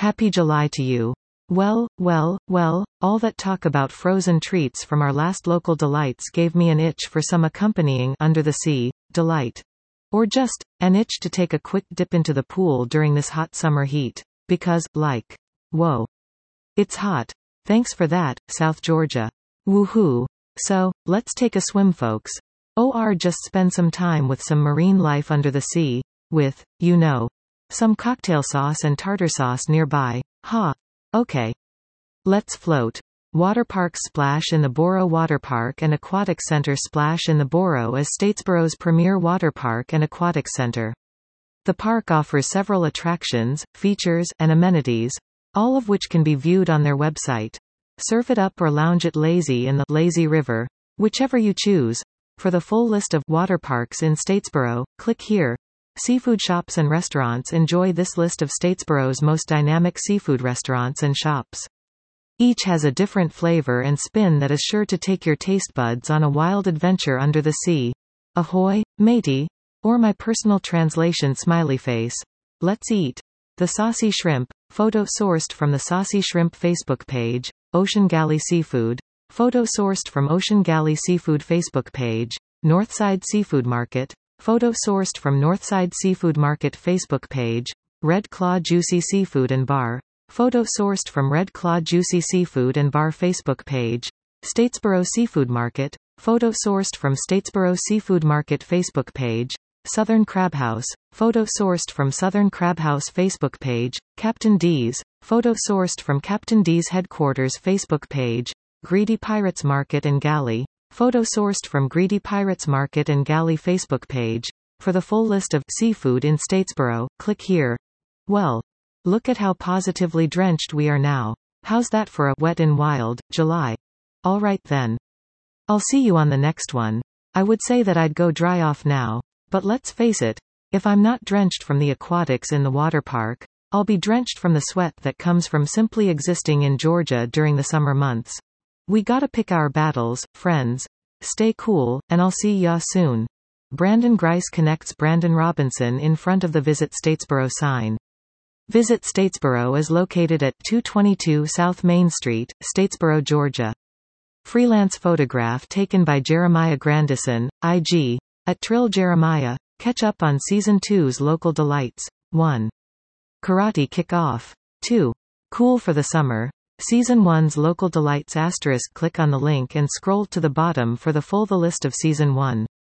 Happy July to you. Well, all that talk about frozen treats from our last local delights gave me an itch for some accompanying under the sea delight. Or just an itch to take a quick dip into the pool during this hot summer heat. Because, like, whoa. It's hot. Thanks for that, South Georgia. Woohoo. So, let's take a swim, folks. Or just spend some time with some marine life under the sea, with, you know, some cocktail sauce and tartar sauce nearby. Ha. Okay. Let's float. Water parks Splash in the Borough Water Park and Aquatic Center. Splash in the Borough is Statesboro's premier water park and aquatic center. The park offers several attractions, features, and amenities, all of which can be viewed on their website. Surf it up or lounge it lazy in the lazy river, whichever you choose. For the full list of water parks in Statesboro, click here. Seafood shops and restaurants. Enjoy this list of Statesboro's most dynamic seafood restaurants and shops. Each has a different flavor and spin that is sure to take your taste buds on a wild adventure under the sea. Ahoy, matey! Or my personal translation smiley face. Let's eat. The Saucy Shrimp. Photo sourced from the Saucy Shrimp Facebook page. Ocean Galley Seafood. Photo sourced from Ocean Galley Seafood Facebook page. Northside Seafood Market. Photo sourced from Northside Seafood Market Facebook page. Red Claw Juicy Seafood and Bar. Photo sourced from Red Claw Juicy Seafood and Bar Facebook page. Statesboro Seafood Market. Photo sourced from Statesboro Seafood Market Facebook page. Southern Crab House. Photo sourced from Southern Crab House Facebook page. Captain D's. Photo sourced from Captain D's Headquarters Facebook page. Greedy Pirates Market and Galley. Photo sourced from Greedy Pirates Market and Galley Facebook page. For the full list of seafood in Statesboro, click here. Well, look at how positively drenched we are now. How's that for a wet and wild July? Alright then. I'll see you on the next one. I would say that I'd go dry off now. But let's face it, if I'm not drenched from the aquatics in the water park, I'll be drenched from the sweat that comes from simply existing in Georgia during the summer months. We gotta pick our battles, friends. Stay cool, and I'll see ya soon. Brandon Grice connects Brandon Robinson in front of the Visit Statesboro sign. Visit Statesboro is located at 222 South Main Street, Statesboro, Georgia. Freelance photograph taken by Jeremiah Grandison, IG. At Trill Jeremiah. Catch up on Season 2's local delights. 1. Karate Kick-Off. 2. Cool for the summer. Season 1's local delights *. Click on the link and scroll to the bottom for the full list of Season 1.